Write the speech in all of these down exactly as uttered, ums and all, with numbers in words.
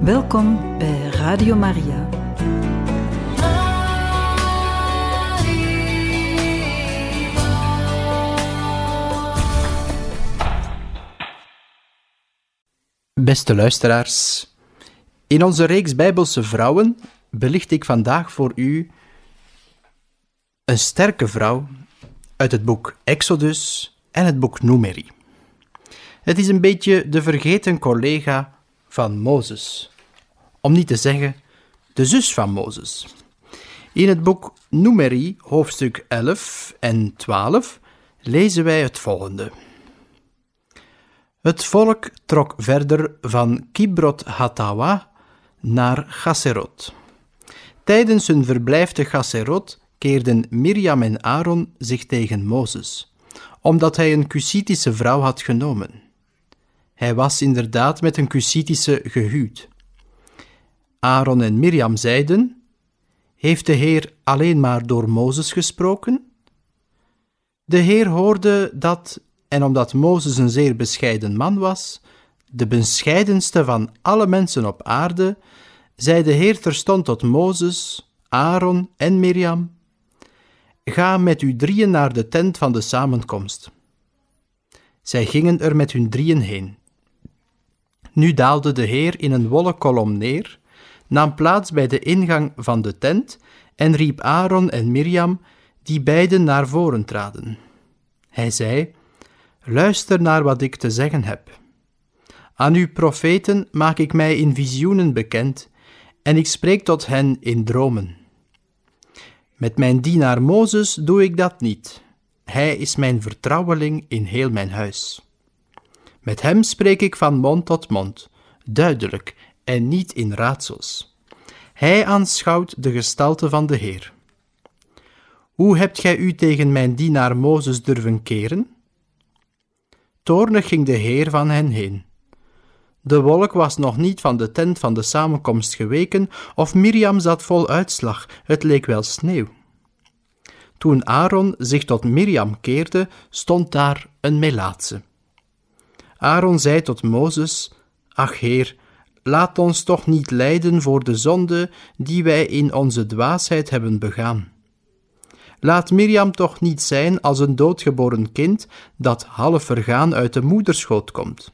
Welkom bij Radio Maria. Beste luisteraars, in onze reeks Bijbelse vrouwen belicht ik vandaag voor u een sterke vrouw uit het boek Exodus en het boek Numeri. Het is een beetje de vergeten collega van Mozes, om niet te zeggen de zus van Mozes. In het boek Numeri, hoofdstuk elf en twaalf, lezen wij het volgende. Het volk trok verder van Kibrot Hatawa naar Gaserot. Tijdens hun verblijf te Gaserot keerden Mirjam en Aaron zich tegen Mozes, omdat hij een Cusitische vrouw had genomen. Hij was inderdaad met een Cusitische gehuwd. Aaron en Mirjam zeiden: heeft de Heer alleen maar door Mozes gesproken? De Heer hoorde dat, en omdat Mozes een zeer bescheiden man was, de bescheidenste van alle mensen op aarde, zei de Heer terstond tot Mozes, Aaron en Mirjam: ga met u drieën naar de tent van de samenkomst. Zij gingen er met hun drieën heen. Nu daalde de Heer in een wollen kolom neer, nam plaats bij de ingang van de tent en riep Aaron en Mirjam, die beiden naar voren traden. Hij zei: luister naar wat ik te zeggen heb. Aan uw profeten maak ik mij in visioenen bekend, en ik spreek tot hen in dromen. Met mijn dienaar Mozes doe ik dat niet. Hij is mijn vertrouweling in heel mijn huis. Met hem spreek ik van mond tot mond, duidelijk en niet in raadsels. Hij aanschouwt de gestalte van de Heer. Hoe hebt gij u tegen mijn dienaar Mozes durven keren? Toornig ging de Heer van hen heen. De wolk was nog niet van de tent van de samenkomst geweken, of Mirjam zat vol uitslag, het leek wel sneeuw. Toen Aaron zich tot Mirjam keerde, stond daar een Melaatse. Aaron zei tot Mozes: ach Heer, laat ons toch niet lijden voor de zonde die wij in onze dwaasheid hebben begaan. Laat Mirjam toch niet zijn als een doodgeboren kind dat half vergaan uit de moederschoot komt.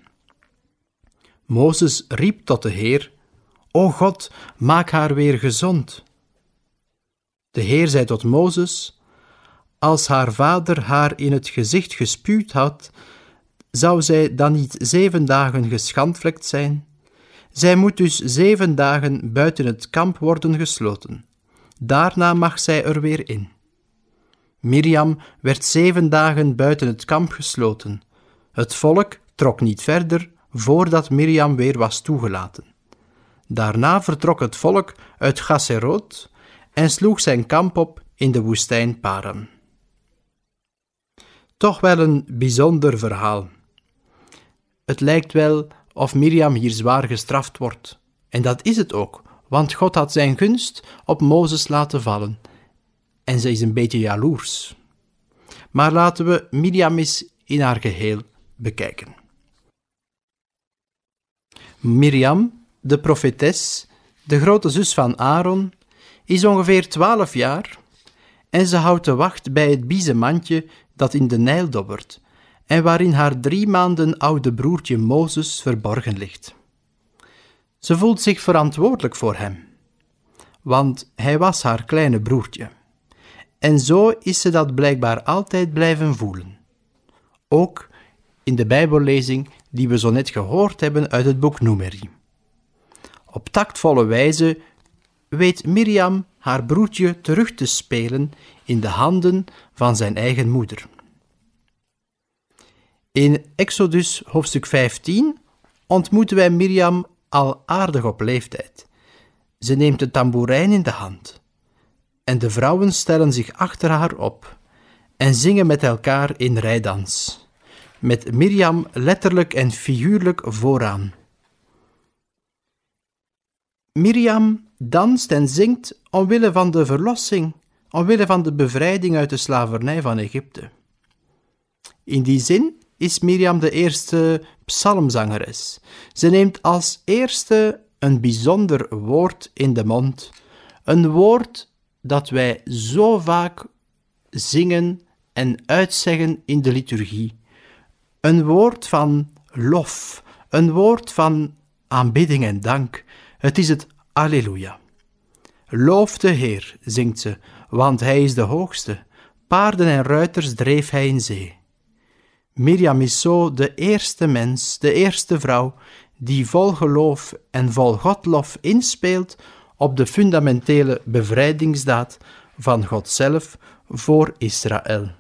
Mozes riep tot de Heer: O God, maak haar weer gezond. De Heer zei tot Mozes: als haar vader haar in het gezicht gespuwd had, zou zij dan niet zeven dagen geschandvlekt zijn? Zij moet dus zeven dagen buiten het kamp worden gesloten. Daarna mag zij er weer in. Mirjam werd zeven dagen buiten het kamp gesloten. Het volk trok niet verder voordat Mirjam weer was toegelaten. Daarna vertrok het volk uit Gaserot en sloeg zijn kamp op in de woestijn Paran. Toch wel een bijzonder verhaal. Het lijkt wel of Mirjam hier zwaar gestraft wordt. En dat is het ook, want God had zijn gunst op Mozes laten vallen. En ze is een beetje jaloers. Maar laten we Mirjam eens in haar geheel bekijken. Mirjam, de profetes, de grote zus van Aaron, is ongeveer twaalf jaar en ze houdt de wacht bij het biezenmandje dat in de Nijl dobbert en waarin haar drie maanden oude broertje Mozes verborgen ligt. Ze voelt zich verantwoordelijk voor hem, want hij was haar kleine broertje. En zo is ze dat blijkbaar altijd blijven voelen. Ook in de Bijbellezing die we zo net gehoord hebben uit het boek Numeri. Op tactvolle wijze weet Mirjam haar broertje terug te spelen in de handen van zijn eigen moeder. In Exodus hoofdstuk vijftien ontmoeten wij Mirjam al aardig op leeftijd. Ze neemt de tamboerijn in de hand en de vrouwen stellen zich achter haar op en zingen met elkaar in rijdans, met Mirjam letterlijk en figuurlijk vooraan. Mirjam danst en zingt omwille van de verlossing, omwille van de bevrijding uit de slavernij van Egypte. In die zin is Mirjam de eerste psalmzangeres. Ze neemt als eerste een bijzonder woord in de mond. Een woord dat wij zo vaak zingen en uitzeggen in de liturgie. Een woord van lof, een woord van aanbidding en dank. Het is het Alleluia. Loof de Heer, zingt ze, want Hij is de hoogste. Paarden en ruiters dreef Hij in zee. Mirjam is zo de eerste mens, de eerste vrouw, die vol geloof en vol Godlof inspeelt op de fundamentele bevrijdingsdaad van God zelf voor Israël.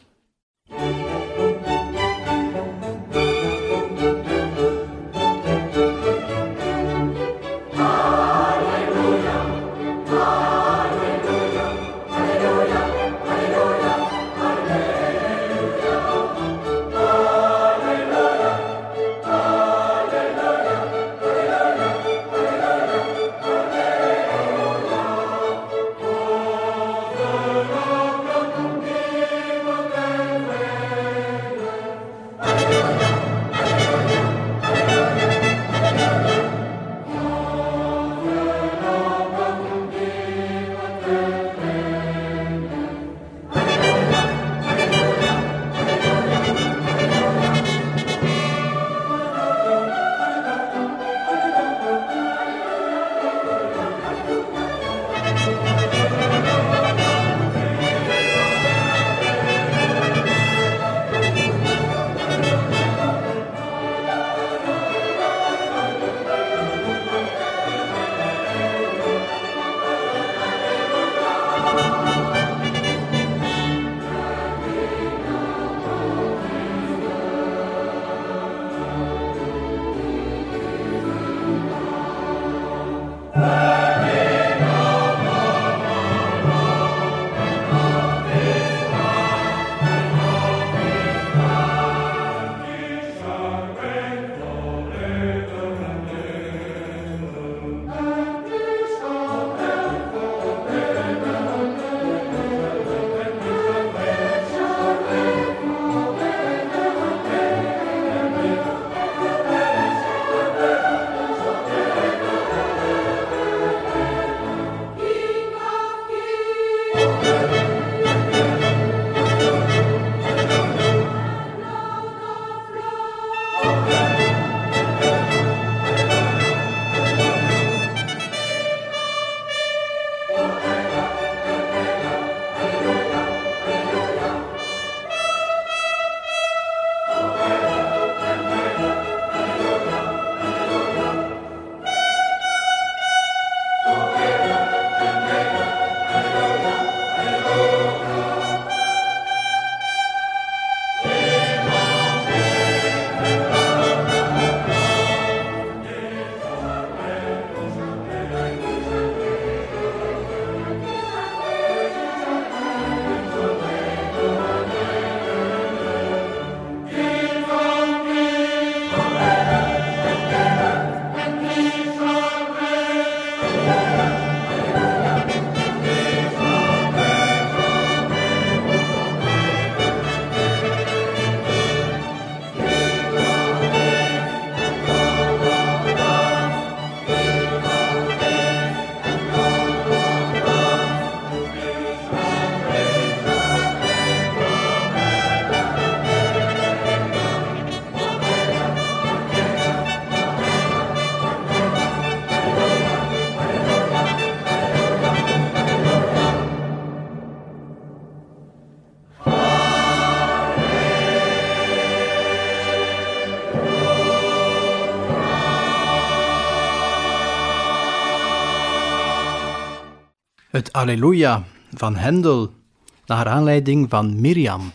Het Alleluia van Hendel, naar aanleiding van Mirjam,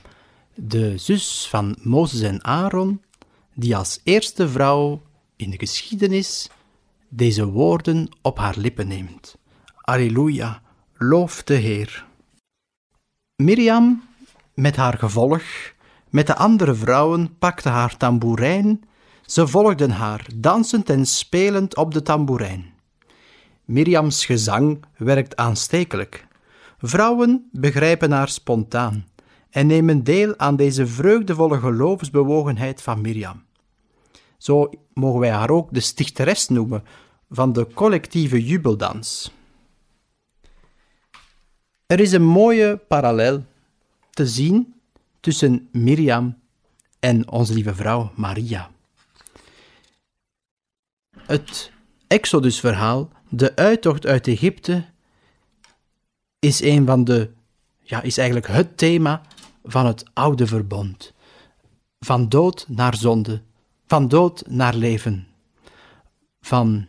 de zus van Mozes en Aaron, die als eerste vrouw in de geschiedenis deze woorden op haar lippen neemt. Alleluia, loof de Heer. Mirjam, met haar gevolg, met de andere vrouwen, pakte haar tamboerijn. Ze volgden haar, dansend en spelend op de tamboerijn. Mirjams gezang werkt aanstekelijk. Vrouwen begrijpen haar spontaan en nemen deel aan deze vreugdevolle geloofsbewogenheid van Mirjam. Zo mogen wij haar ook de stichteres noemen van de collectieve jubeldans. Er is een mooie parallel te zien tussen Mirjam en onze lieve vrouw Maria. Het Exodus-verhaal, de uittocht uit Egypte, is een van de, ja, is eigenlijk het thema van het oude verbond. Van dood naar zonde, van dood naar leven, van,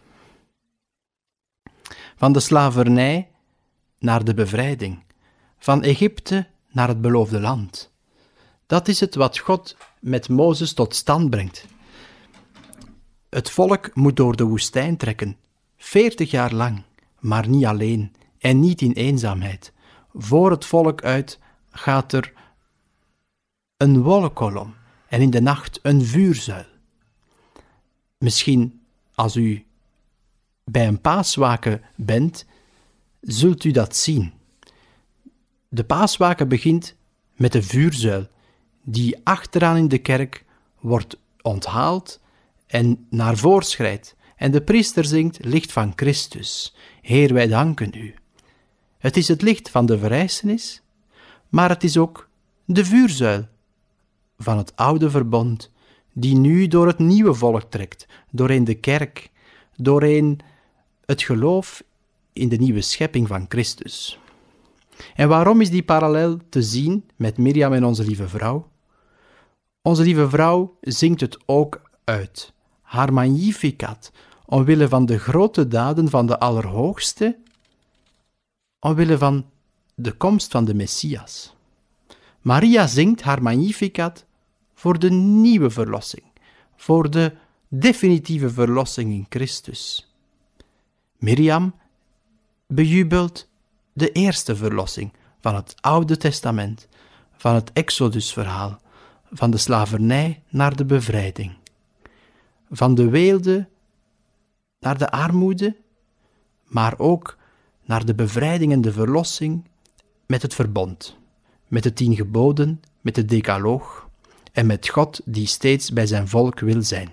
van de slavernij naar de bevrijding, van Egypte naar het beloofde land. Dat is het wat God met Mozes tot stand brengt. Het volk moet door de woestijn trekken, veertig jaar lang, maar niet alleen en niet in eenzaamheid. Voor het volk uit gaat er een wolkkolom en in de nacht een vuurzuil. Misschien als u bij een paaswaken bent, zult u dat zien. De paaswaken begint met de vuurzuil, die achteraan in de kerk wordt onthaald en naar voren schrijdt. En de priester zingt licht van Christus. Heer, wij danken u. Het is het licht van de verrijzenis, maar het is ook de vuurzuil van het oude verbond, die nu door het nieuwe volk trekt, doorheen de kerk, doorheen het geloof in de nieuwe schepping van Christus. En waarom is die parallel te zien met Mirjam en onze lieve vrouw? Onze lieve vrouw zingt het ook uit, haar Magnificat, omwille van de grote daden van de Allerhoogste, omwille van de komst van de Messias. Maria zingt haar Magnificat voor de nieuwe verlossing, voor de definitieve verlossing in Christus. Mirjam bejubelt de eerste verlossing van het Oude Testament, van het Exodus-verhaal, van de slavernij naar de bevrijding, van de weelde naar de armoede, maar ook naar de bevrijding en de verlossing met het verbond, met de tien geboden, met de decaloog en met God die steeds bij zijn volk wil zijn.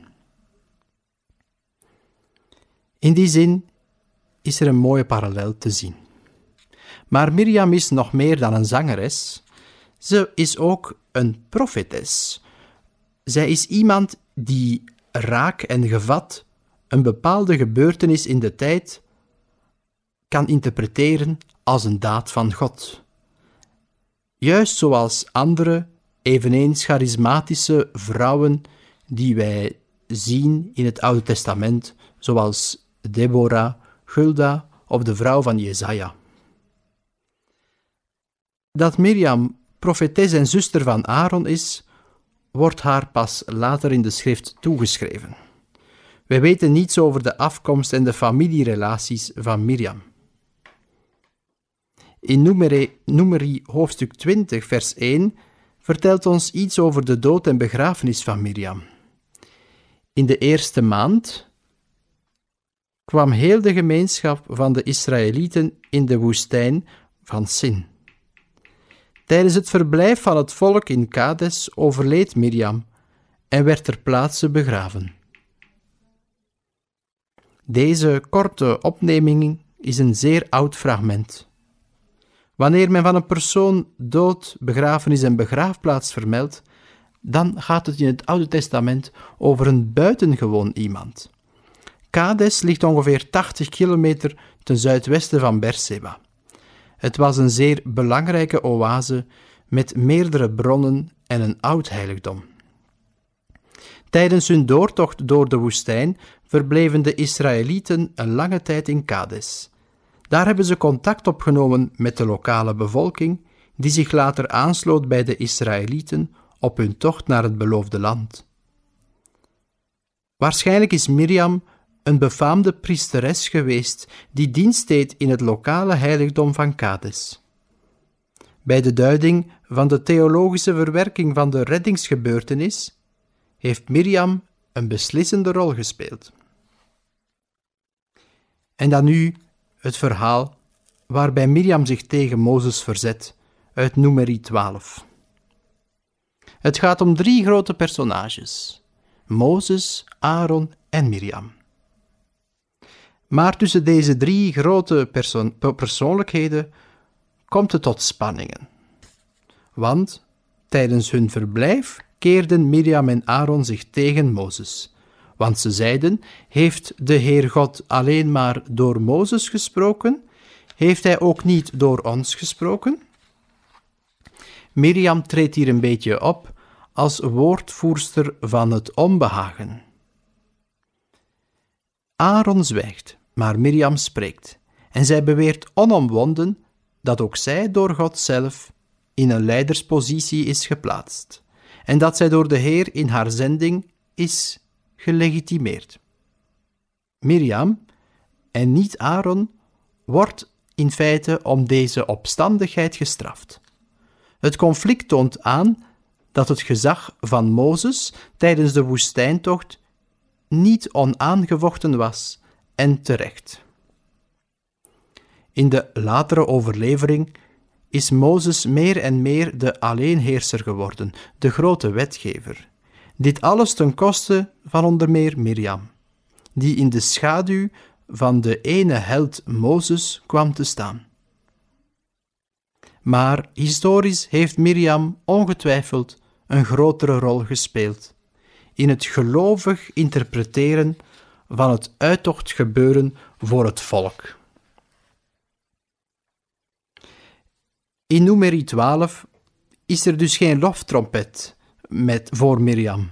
In die zin is er een mooie parallel te zien. Maar Mirjam is nog meer dan een zangeres. Ze is ook een profetes. Zij is iemand die raak en gevat een bepaalde gebeurtenis in de tijd kan interpreteren als een daad van God. Juist zoals andere, eveneens charismatische vrouwen die wij zien in het Oude Testament, zoals Deborah, Hulda of de vrouw van Jesaja. Dat Mirjam profetes en zuster van Aaron is, wordt haar pas later in de schrift toegeschreven. Wij weten niets over de afkomst en de familierelaties van Mirjam. In Numeri, Numeri hoofdstuk twintig, vers één, vertelt ons iets over de dood en begrafenis van Mirjam. In de eerste maand kwam heel de gemeenschap van de Israëlieten in de woestijn van Sin. Tijdens het verblijf van het volk in Kades overleed Mirjam en werd ter plaatse begraven. Deze korte opneming is een zeer oud fragment. Wanneer men van een persoon dood, begrafenis en begraafplaats vermeldt, dan gaat het in het Oude Testament over een buitengewoon iemand. Kades ligt ongeveer tachtig kilometer ten zuidwesten van Berseba. Het was een zeer belangrijke oase met meerdere bronnen en een oud heiligdom. Tijdens hun doortocht door de woestijn verbleven de Israëlieten een lange tijd in Kades. Daar hebben ze contact opgenomen met de lokale bevolking, die zich later aansloot bij de Israëlieten op hun tocht naar het beloofde land. Waarschijnlijk is Mirjam een befaamde priesteres geweest die dienst deed in het lokale heiligdom van Kades. Bij de duiding van de theologische verwerking van de reddingsgebeurtenis heeft Mirjam een beslissende rol gespeeld. En dan nu het verhaal waarbij Mirjam zich tegen Mozes verzet, uit Numeri twaalf. Het gaat om drie grote personages: Mozes, Aaron en Mirjam. Maar tussen deze drie grote perso- persoonlijkheden komt het tot spanningen. Want tijdens hun verblijf keerden Mirjam en Aaron zich tegen Mozes. Want ze zeiden, heeft de Heer God alleen maar door Mozes gesproken? Heeft hij ook niet door ons gesproken? Mirjam treedt hier een beetje op als woordvoerster van het onbehagen. Aaron zwijgt, maar Mirjam spreekt. En zij beweert onomwonden dat ook zij door God zelf in een leiderspositie is geplaatst. En dat zij door de Heer in haar zending is gelegitimeerd. Mirjam, en niet Aaron, wordt in feite om deze opstandigheid gestraft. Het conflict toont aan dat het gezag van Mozes tijdens de woestijntocht niet onaangevochten was en terecht. In de latere overlevering is Mozes meer en meer de alleenheerser geworden, de grote wetgever. Dit alles ten koste van onder meer Mirjam, die in de schaduw van de ene held Mozes kwam te staan. Maar historisch heeft Mirjam ongetwijfeld een grotere rol gespeeld in het gelovig interpreteren van het uittochtgebeuren voor het volk. In Numeri twaalf is er dus geen loftrompet met, voor Mirjam.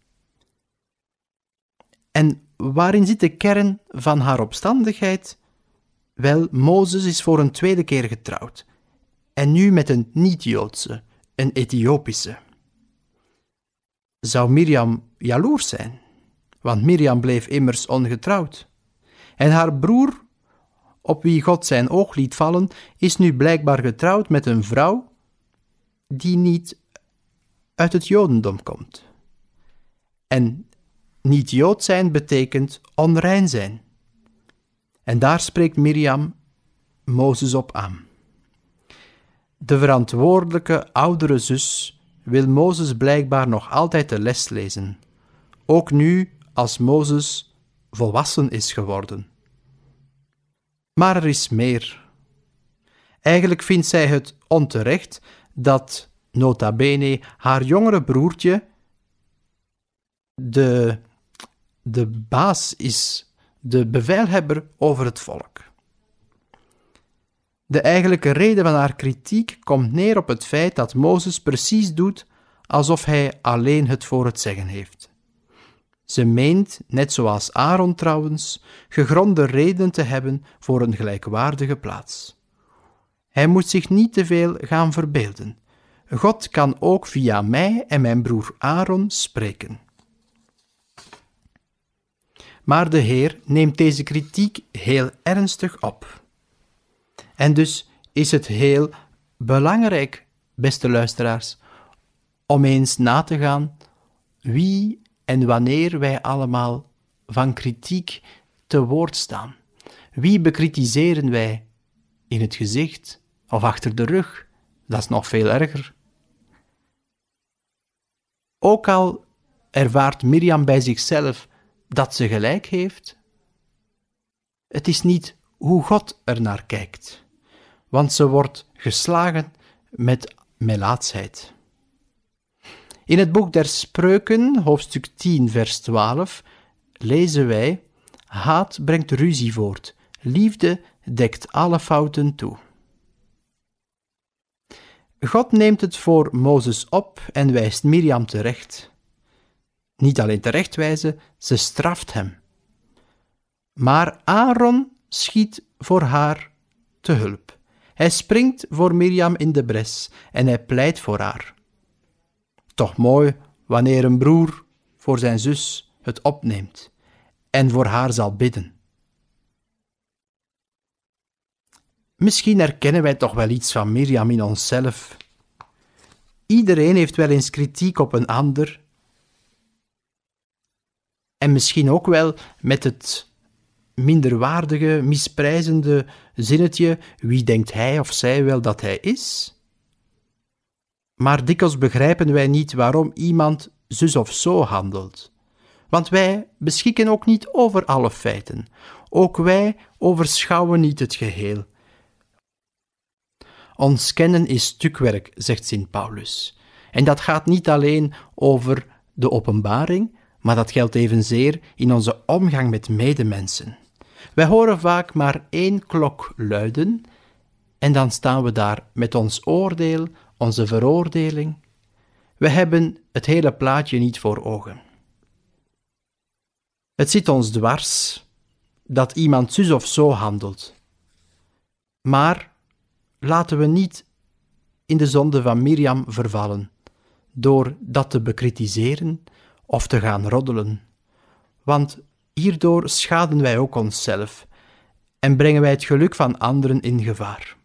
En waarin zit de kern van haar opstandigheid? Wel, Mozes is voor een tweede keer getrouwd. En nu met een niet-Joodse, een Ethiopische. Zou Mirjam jaloers zijn? Want Mirjam bleef immers ongetrouwd. En haar broer, op wie God zijn oog liet vallen, is nu blijkbaar getrouwd met een vrouw die niet uit het Jodendom komt. En niet Jood zijn betekent onrein zijn. En daar spreekt Mirjam Mozes op aan. De verantwoordelijke oudere zus wil Mozes blijkbaar nog altijd de les lezen, ook nu als Mozes volwassen is geworden. Maar er is meer. Eigenlijk vindt zij het onterecht dat, nota bene, haar jongere broertje de, de baas is, de bevelhebber over het volk. De eigenlijke reden van haar kritiek komt neer op het feit dat Mozes precies doet alsof hij alleen het voor het zeggen heeft. Ze meent, net zoals Aaron trouwens, gegronde redenen te hebben voor een gelijkwaardige plaats. Hij moet zich niet te veel gaan verbeelden. God kan ook via mij en mijn broer Aaron spreken. Maar de Heer neemt deze kritiek heel ernstig op. En dus is het heel belangrijk, beste luisteraars, om eens na te gaan wie en wanneer wij allemaal van kritiek te woord staan. Wie bekritiseren wij in het gezicht of achter de rug? Dat is nog veel erger. Ook al ervaart Mirjam bij zichzelf dat ze gelijk heeft, het is niet hoe God er naar kijkt, want ze wordt geslagen met melaatsheid. In het boek der Spreuken, hoofdstuk tien, vers twaalf, lezen wij: haat brengt ruzie voort, liefde dekt alle fouten toe. God neemt het voor Mozes op en wijst Mirjam terecht. Niet alleen terechtwijzen, ze straft hem. Maar Aaron schiet voor haar te hulp. Hij springt voor Mirjam in de bres en hij pleit voor haar. Toch mooi wanneer een broer voor zijn zus het opneemt en voor haar zal bidden. Misschien herkennen wij toch wel iets van Mirjam in onszelf. Iedereen heeft wel eens kritiek op een ander. En misschien ook wel met het minderwaardige, misprijzende zinnetje: wie denkt hij of zij wel dat hij is? Maar dikwijls begrijpen wij niet waarom iemand zus of zo handelt. Want wij beschikken ook niet over alle feiten, Ook wij overschouwen niet het geheel. Ons kennen is stukwerk, zegt Sint Paulus. En dat gaat niet alleen over de openbaring, maar dat geldt evenzeer in onze omgang met medemensen. Wij horen vaak maar één klok luiden en dan staan we daar met ons oordeel, onze veroordeling. We hebben het hele plaatje niet voor ogen. Het zit ons dwars dat iemand zus of zo handelt. Maar laten we niet in de zonde van Mirjam vervallen, door dat te bekritiseren of te gaan roddelen. Want hierdoor schaden wij ook onszelf en brengen wij het geluk van anderen in gevaar.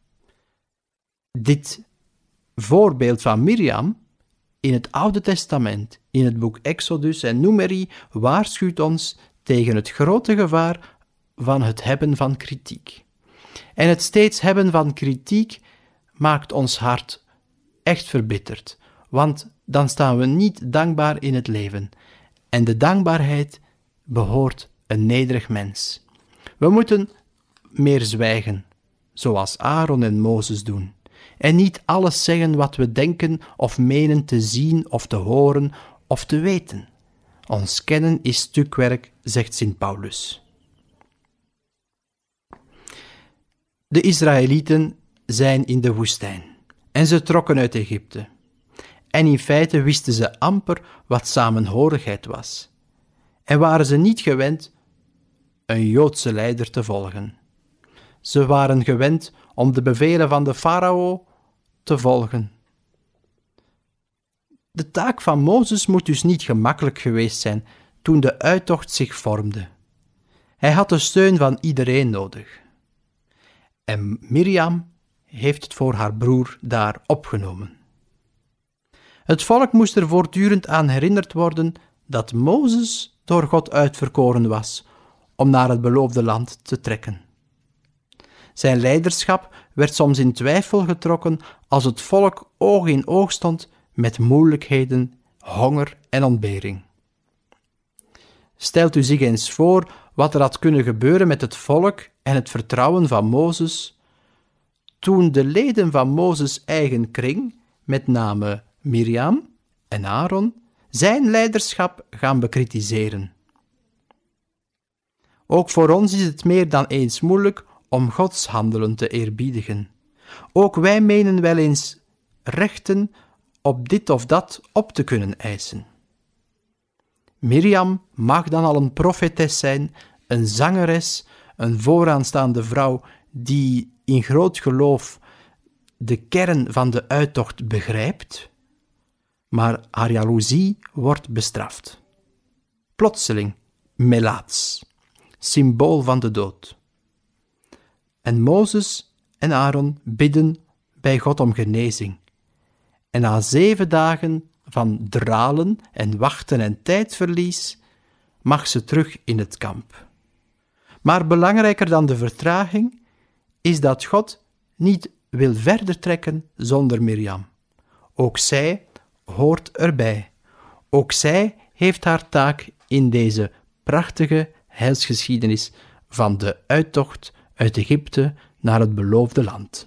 Dit voorbeeld van Mirjam in het Oude Testament, in het boek Exodus en Numeri, waarschuwt ons tegen het grote gevaar van het hebben van kritiek. En het steeds hebben van kritiek maakt ons hart echt verbitterd, want dan staan we niet dankbaar in het leven. En de dankbaarheid behoort een nederig mens. We moeten meer zwijgen, zoals Aaron en Mozes doen, en niet alles zeggen wat we denken of menen te zien of te horen of te weten. Ons kennen is stukwerk, zegt Sint Paulus. De Israëlieten zijn in de woestijn en ze trokken uit Egypte. En in feite wisten ze amper wat samenhorigheid was. En waren ze niet gewend een Joodse leider te volgen. Ze waren gewend om de bevelen van de farao te volgen. De taak van Mozes moet dus niet gemakkelijk geweest zijn toen de uittocht zich vormde. Hij had de steun van iedereen nodig. En Mirjam heeft het voor haar broer daar opgenomen. Het volk moest er voortdurend aan herinnerd worden dat Mozes door God uitverkoren was om naar het beloofde land te trekken. Zijn leiderschap werd soms in twijfel getrokken als het volk oog in oog stond met moeilijkheden, honger en ontbering. Stelt u zich eens voor wat er had kunnen gebeuren met het volk en het vertrouwen van Mozes toen de leden van Mozes' eigen kring, met name Mirjam en Aaron, zijn leiderschap gaan bekritiseren. Ook voor ons is het meer dan eens moeilijk om Gods handelen te eerbiedigen. Ook wij menen wel eens rechten op dit of dat op te kunnen eisen. Mirjam mag dan al een profetes zijn, een zangeres, een vooraanstaande vrouw die in groot geloof de kern van de uittocht begrijpt, maar haar jaloezie wordt bestraft. Plotseling, melaats, symbool van de dood. En Mozes en Aaron bidden bij God om genezing. En na zeven dagen van dralen en wachten en tijdverlies mag ze terug in het kamp. Maar belangrijker dan de vertraging is dat God niet wil verder trekken zonder Mirjam. Ook zij hoort erbij. Ook zij heeft haar taak in deze prachtige heilsgeschiedenis van de uittocht uit Egypte naar het beloofde land.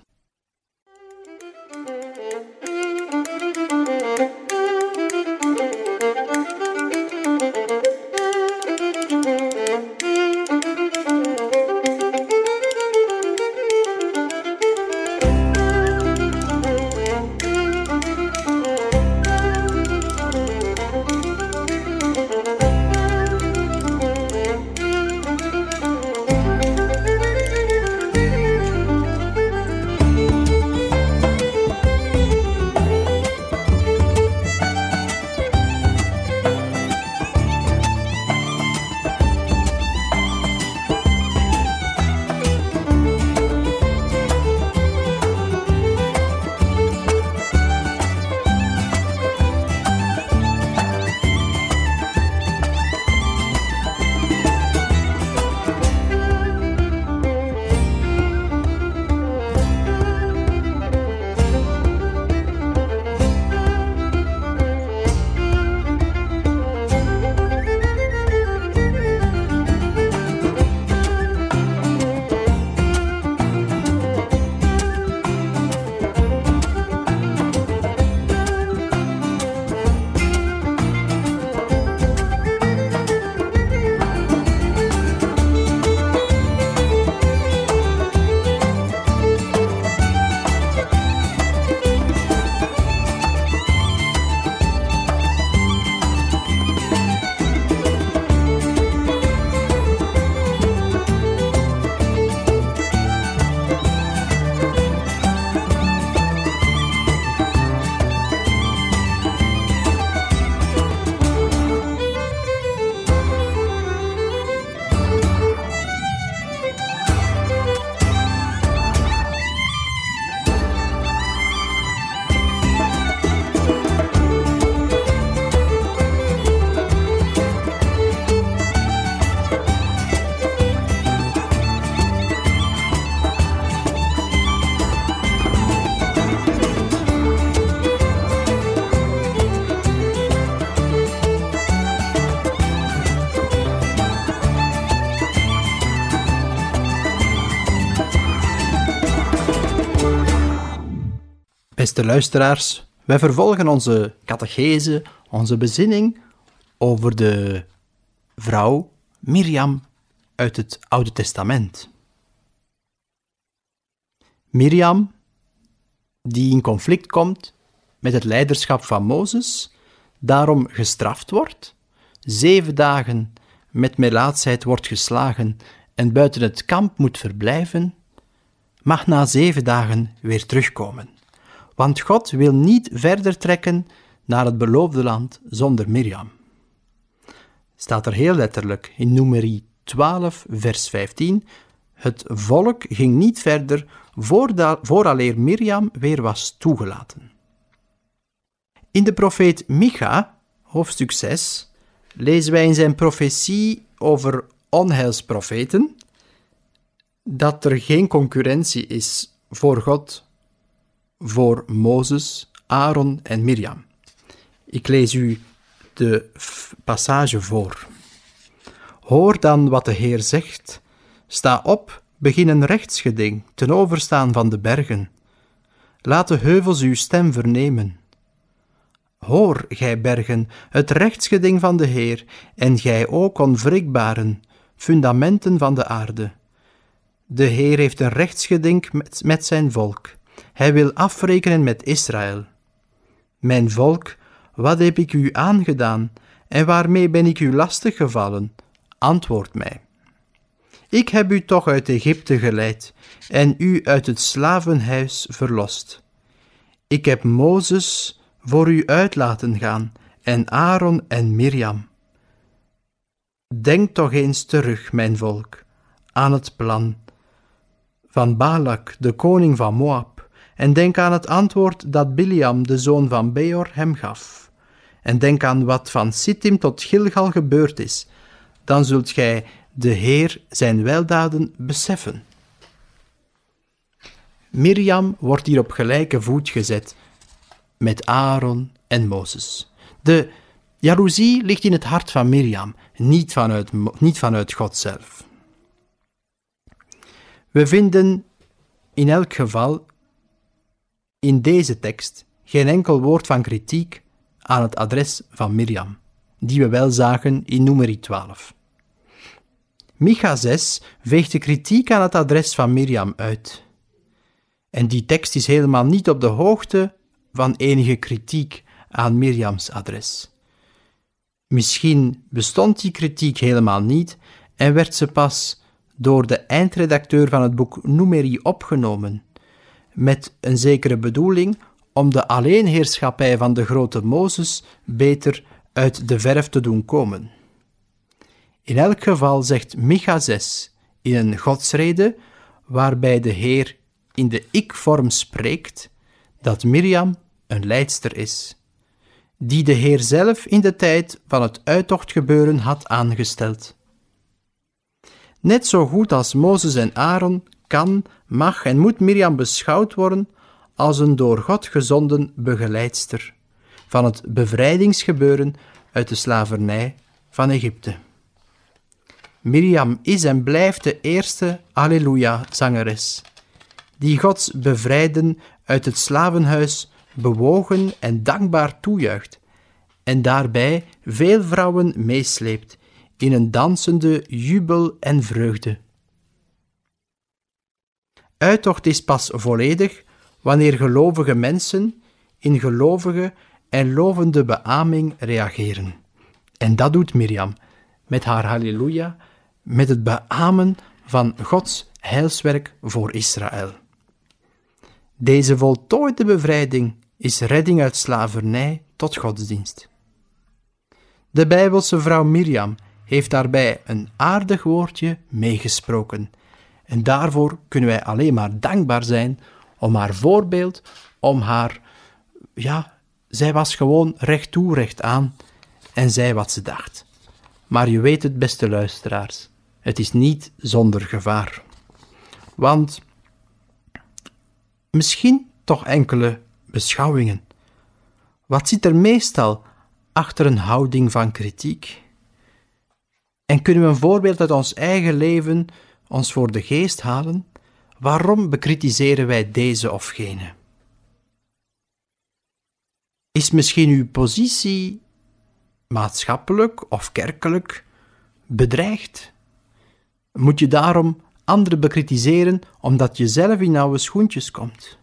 Beste luisteraars, wij vervolgen onze catechese, onze bezinning over de vrouw Mirjam uit het Oude Testament. Mirjam, die in conflict komt met het leiderschap van Mozes, daarom gestraft wordt, zeven dagen met melaatsheid wordt geslagen en buiten het kamp moet verblijven, mag na zeven dagen weer terugkomen. Want God wil niet verder trekken naar het beloofde land zonder Mirjam. Staat er heel letterlijk in Numeri twaalf, vers vijftien. Het volk ging niet verder vooraleer Mirjam weer was toegelaten. In de profeet Micha, hoofdstuk zes, lezen wij in zijn profetie over onheilsprofeten dat er geen concurrentie is voor God, voor Mozes, Aaron en Mirjam. Ik lees u de passage voor. Hoor dan wat de Heer zegt. Sta op, begin een rechtsgeding ten overstaan van de bergen. Laat de heuvels uw stem vernemen. Hoor, gij bergen, het rechtsgeding van de Heer, en gij ook onwrikbaren, fundamenten van de aarde. De Heer heeft een rechtsgeding met, met zijn volk. Hij wil afrekenen met Israël. Mijn volk, wat heb ik u aangedaan, en waarmee ben ik u lastig gevallen? Antwoord mij. Ik heb u toch uit Egypte geleid, en u uit het slavenhuis verlost. Ik heb Mozes voor u uit laten gaan, en Aaron en Mirjam. Denk toch eens terug, mijn volk, aan het plan van Balak, de koning van Moab, en denk aan het antwoord dat Biliam, de zoon van Beor, hem gaf. En denk aan wat van Sittim tot Gilgal gebeurd is. Dan zult gij de Heer zijn weldaden beseffen. Mirjam wordt hier op gelijke voet gezet met Aaron en Mozes. De jaloezie ligt in het hart van Mirjam, niet vanuit, niet vanuit God zelf. We vinden in elk geval in deze tekst geen enkel woord van kritiek aan het adres van Mirjam, die we wel zagen in Numeri twaalf. Micha zes veegt de kritiek aan het adres van Mirjam uit. En die tekst is helemaal niet op de hoogte van enige kritiek aan Mirjams adres. Misschien bestond die kritiek helemaal niet en werd ze pas door de eindredacteur van het boek Numeri opgenomen, met een zekere bedoeling om de alleenheerschappij van de grote Mozes beter uit de verf te doen komen. In elk geval zegt Micha zes in een godsrede, waarbij de Heer in de ik-vorm spreekt, dat Mirjam een leidster is, die de Heer zelf in de tijd van het uittochtgebeuren had aangesteld. Net zo goed als Mozes en Aaron kan, mag en moet Mirjam beschouwd worden als een door God gezonden begeleidster van het bevrijdingsgebeuren uit de slavernij van Egypte. Mirjam is en blijft de eerste Alleluia-zangeres, die Gods bevrijden uit het slavenhuis bewogen en dankbaar toejuicht en daarbij veel vrouwen meesleept in een dansende jubel en vreugde. Uittocht is pas volledig wanneer gelovige mensen in gelovige en lovende beaming reageren. En dat doet Mirjam met haar halleluja, met het beamen van Gods heilswerk voor Israël. Deze voltooide bevrijding is redding uit slavernij tot godsdienst. De Bijbelse vrouw Mirjam heeft daarbij een aardig woordje meegesproken. En daarvoor kunnen wij alleen maar dankbaar zijn om haar voorbeeld, om haar, ja, zij was gewoon recht toe, recht aan en zei wat ze dacht. Maar je weet het, beste luisteraars, het is niet zonder gevaar. Want misschien toch enkele beschouwingen. Wat zit er meestal achter een houding van kritiek? En kunnen we een voorbeeld uit ons eigen leven ons voor de geest halen? Waarom bekritiseren wij deze of gene? Is misschien uw positie maatschappelijk of kerkelijk bedreigd? Moet je daarom anderen bekritiseren omdat je zelf in oude schoentjes komt?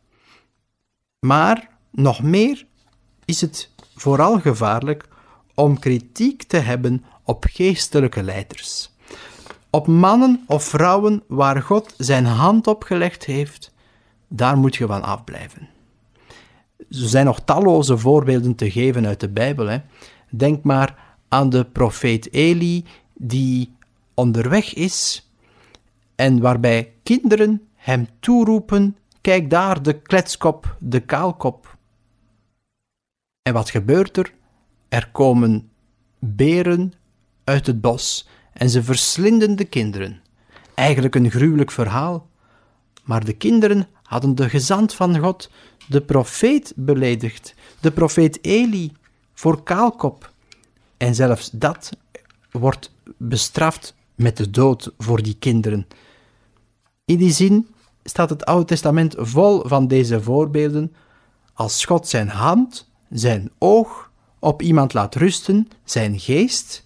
Maar, nog meer, is het vooral gevaarlijk om kritiek te hebben op geestelijke leiders. Op mannen of vrouwen waar God zijn hand op gelegd heeft, daar moet je van afblijven. Er zijn nog talloze voorbeelden te geven uit de Bijbel. Hè. Denk maar aan de profeet Eli, die onderweg is en waarbij kinderen hem toeroepen: kijk daar, de kletskop, de kaalkop. En wat gebeurt er? Er komen beren uit het bos en ze verslinden de kinderen. Eigenlijk een gruwelijk verhaal. Maar de kinderen hadden de gezant van God, de profeet, beledigd. De profeet Eli voor kaalkop. En zelfs dat wordt bestraft met de dood voor die kinderen. In die zin staat het Oude Testament vol van deze voorbeelden. Als God zijn hand, zijn oog op iemand laat rusten, zijn geest,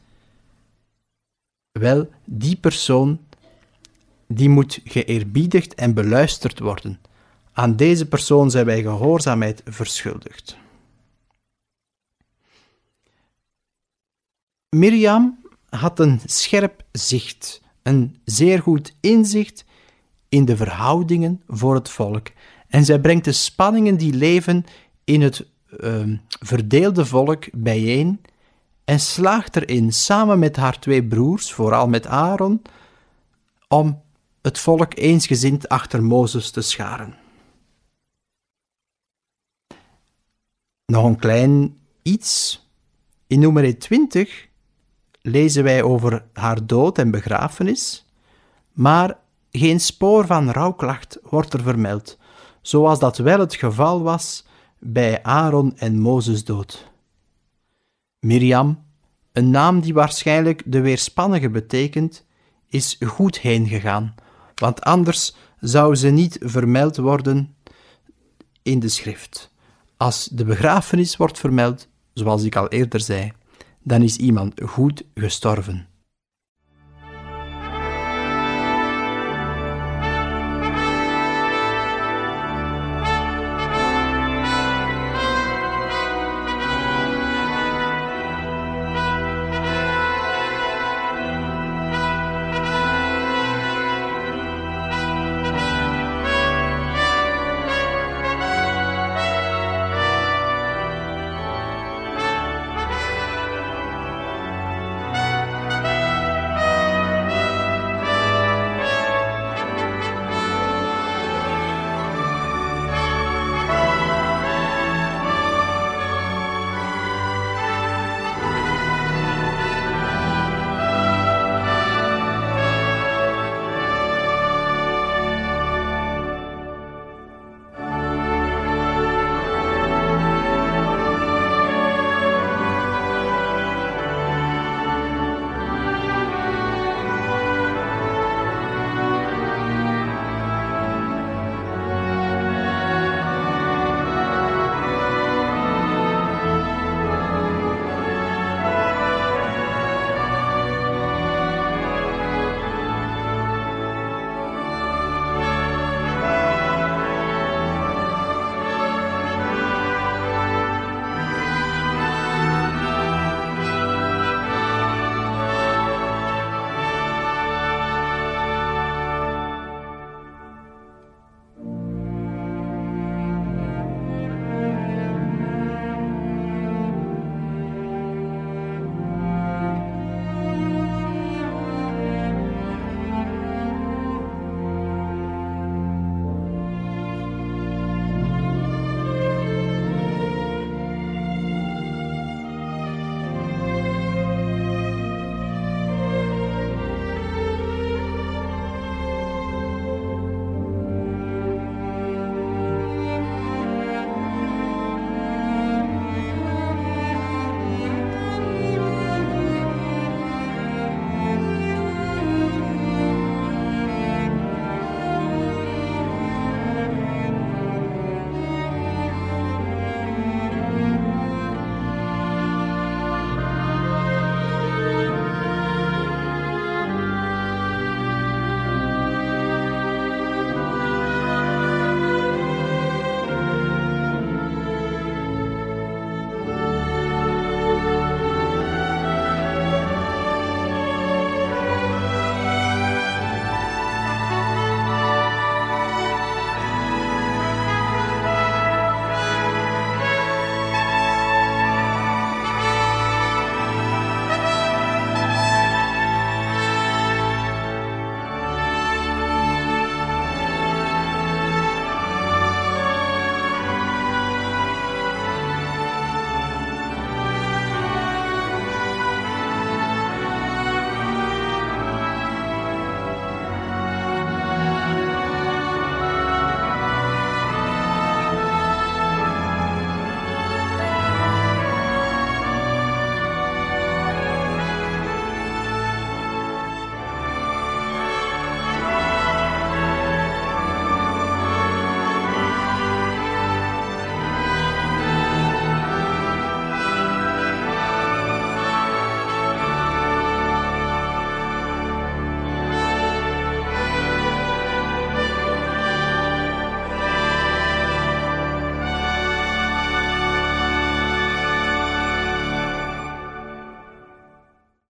wel, die persoon, die moet geëerbiedigd en beluisterd worden. Aan deze persoon zijn wij gehoorzaamheid verschuldigd. Mirjam had een scherp zicht, een zeer goed inzicht in de verhoudingen voor het volk. En zij brengt de spanningen die leven in het uh, verdeelde volk bijeen en slaagt erin, samen met haar twee broers, vooral met Aaron, om het volk eensgezind achter Mozes te scharen. Nog een klein iets. In Numeri twintig lezen wij over haar dood en begrafenis, maar geen spoor van rouwklacht wordt er vermeld, zoals dat wel het geval was bij Aaron en Mozes dood. Mirjam, een naam die waarschijnlijk de weerspannige betekent, is goed heen gegaan, want anders zou ze niet vermeld worden in de schrift. Als de begrafenis wordt vermeld, zoals ik al eerder zei, dan is iemand goed gestorven.